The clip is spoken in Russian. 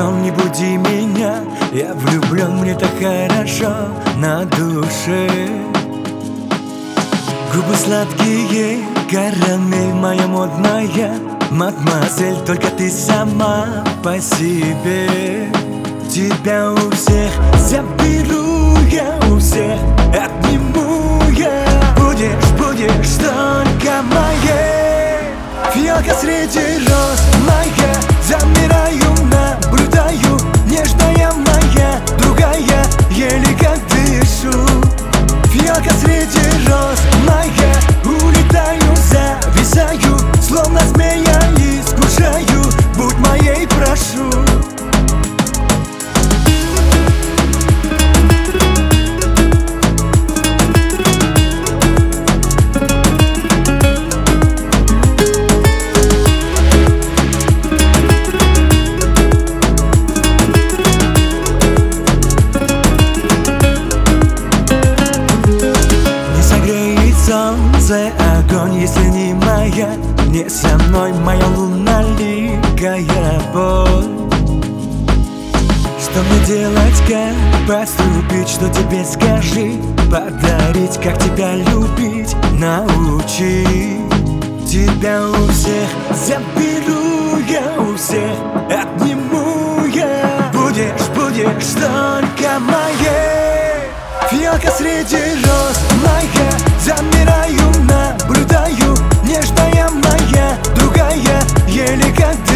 сон, не буди меня. Я влюблен, мне так хорошо на душе. Губы сладкие, карамель моя модная. Мадемуазель, только ты сама по себе. Тебя у всех заберу, я у всех отниму я. Будешь только моей. Фиалка среди роз моя, замираю, наблюдаю. Нежная моя, другая, еле как дышу. Фиалка среди роз моя, улетаю, зависаю, словно змея искушаю. Будь моей, прошу. Солнце, огонь, если не моя, не со мной моя лунноликая боль. Что мне делать, как поступить, что тебе скажи, подарить, как тебя любить, научи. Тебя у всех заберу, я у всех отниму я. Будешь только моей. Фиалка среди роз моя, замираю, наблюдаю. Нежная моя, другая, еле как